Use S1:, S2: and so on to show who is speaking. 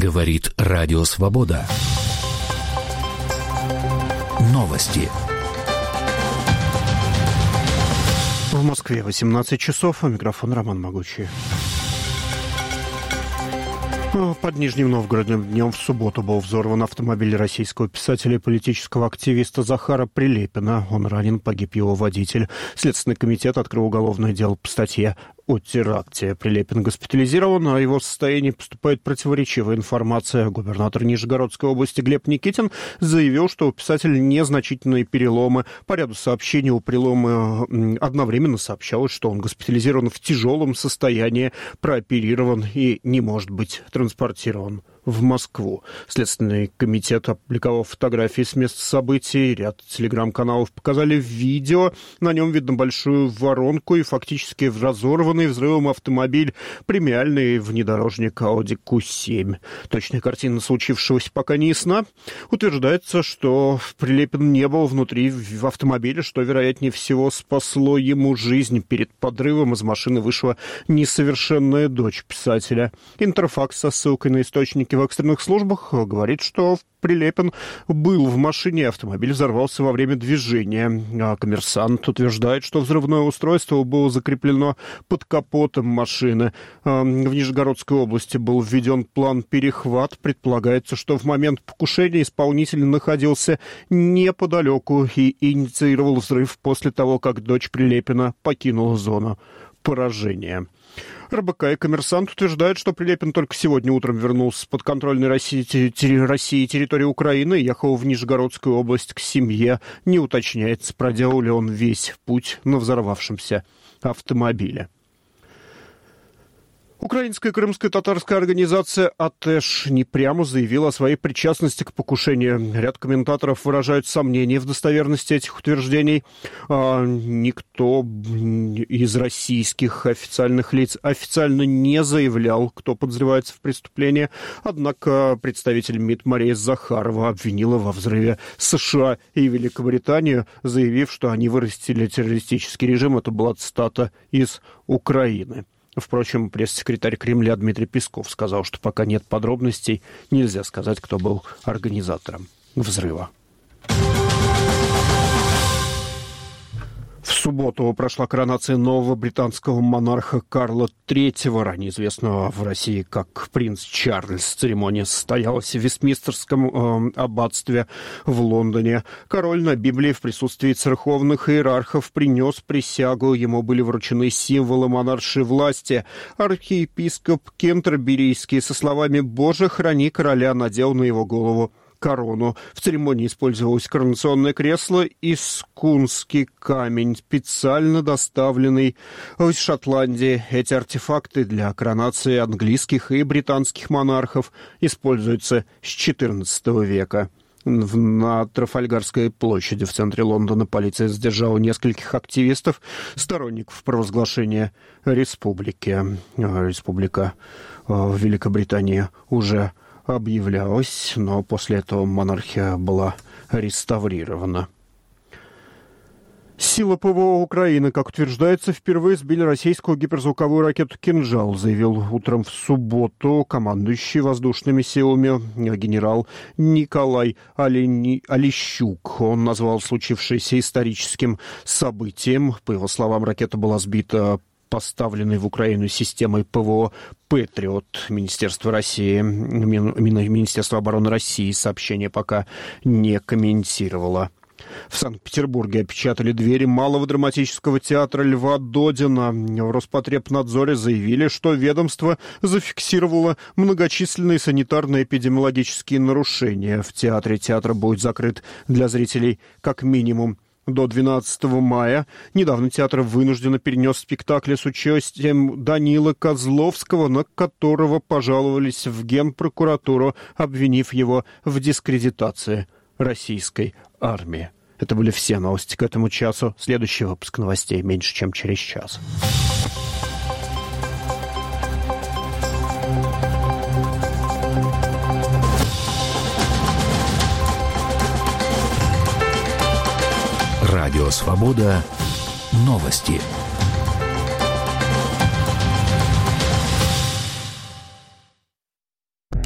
S1: Говорит Радио Свобода. Новости.
S2: В Москве 18 часов, а микрофон Роман Могучий. Под Нижним Новгородом днем в субботу был взорван автомобиль российского писателя и политического активиста Захара Прилепина. Он ранен, погиб его водитель. Следственный комитет открыл уголовное дело по статье о теракте. Прилепин госпитализирован, а о его состоянии поступает противоречивая информация. Губернатор Нижегородской области Глеб Никитин заявил, что у писателя незначительные переломы. По ряду сообщений у Прилепина одновременно сообщалось, что он госпитализирован в тяжелом состоянии, прооперирован и не может быть транспортирован в Москву. Следственный комитет опубликовал фотографии с места событий. Ряд телеграм-каналов показали видео. На нем видно большую воронку и фактически разорванный взрывом автомобиль, премиальный внедорожник Audi Q7. Точная картина случившегося пока не ясна. Утверждается, что Прилепин не был внутри в автомобиле, что, вероятнее всего, спасло ему жизнь. Перед подрывом из машины вышла несовершенная дочь писателя. Интерфакс со ссылкой на источники в экстренных службах говорит, что Прилепин был в машине, автомобиль взорвался во время движения. А Коммерсант утверждает, что взрывное устройство было закреплено под капотом машины. В Нижегородской области был введен план «Перехват». Предполагается, что в момент покушения исполнитель находился неподалеку и инициировал взрыв после того, как дочь Прилепина покинула зону поражения. РБК и «Коммерсант» утверждают, что Прилепин только сегодня утром вернулся с подконтрольной России территории Украины и ехал в Нижегородскую область к семье. Не уточняется, проделал ли он весь путь на взорвавшемся автомобиле. Украинская крымская татарская организация «АТЭШ» непрямо заявила о своей причастности к покушению. Ряд комментаторов выражают сомнения в достоверности этих утверждений. Никто из российских официальных лиц официально не заявлял, кто подозревается в преступлении. Однако представитель МИД Мария Захарова обвинила во взрыве США и Великобританию, заявив, что они вырастили террористический режим. Это была цитата из Украины. Впрочем, пресс-секретарь Кремля Дмитрий Песков сказал, что пока нет подробностей, нельзя сказать, кто был организатором взрыва. В субботу прошла коронация нового британского монарха Карла III, ранее известного в России как принц Чарльз. Церемония состоялась в Вестминстерском аббатстве в Лондоне. Король на Библии в присутствии церковных иерархов принес присягу. Ему были вручены символы монаршей власти. Архиепископ Кентерберийский со словами «Боже, храни короля» надел на его голову корону. В церемонии использовалось коронационное кресло и скунский камень, специально доставленный из Шотландии. Эти артефакты для коронации английских и британских монархов используются с XIV века. На Трафальгарской площади в центре Лондона полиция задержала нескольких активистов, сторонников провозглашения республики. Республика в Великобритании уже объявлялась, но после этого монархия была реставрирована. Силы ПВО Украины, как утверждается, впервые сбили российскую гиперзвуковую ракету «Кинжал», заявил утром в субботу командующий воздушными силами генерал Николай Олещук. Он назвал случившееся историческим событием. По его словам, ракета была сбита поставленной в Украину системой ПВО «Патриот». Министерство обороны России сообщение пока не комментировало. В Санкт-Петербурге опечатали двери Малого драматического театра Льва Додина. В Роспотребнадзоре заявили, что ведомство зафиксировало многочисленные санитарно-эпидемиологические нарушения. В театре театр будет закрыт для зрителей как минимум до 12 мая. Недавно театр вынужденно перенес спектакли с участием Данилы Козловского, на которого пожаловались в Генпрокуратуру, обвинив его в дискредитации российской армии. Это были все новости к этому часу. Следующий выпуск новостей меньше, чем через час.
S1: Радио «Свобода». Новости.